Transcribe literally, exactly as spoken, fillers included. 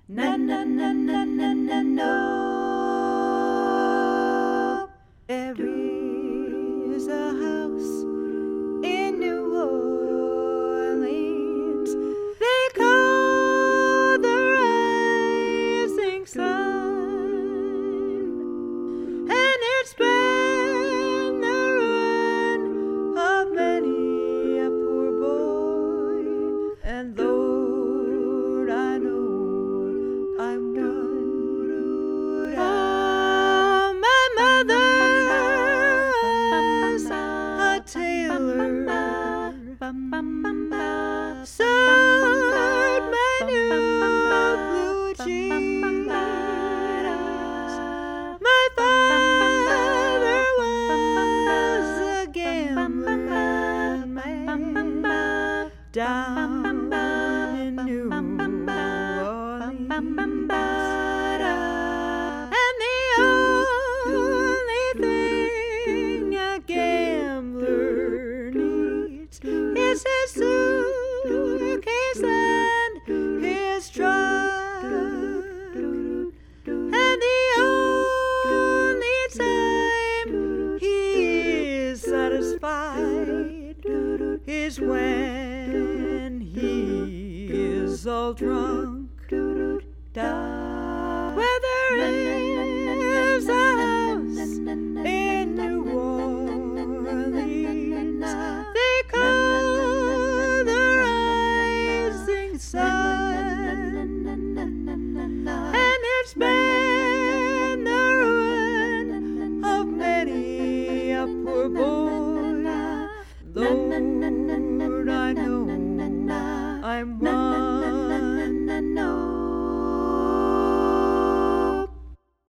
Na na na na na na no. There is a house in New Orleans they call the Rising Sun, and it's been the ruin of many a poor boy. And Lord, I know I'm one. Oh, my mother was a tailor, sewed my new blue jeans. My father was a gambler man down in New Orleans. And the only thing a gambler needs is his suitcase and his truck. And the only time he is satisfied is when he is all drunk. Where there is a house in New Orleans they call the Rising Sun, and it's been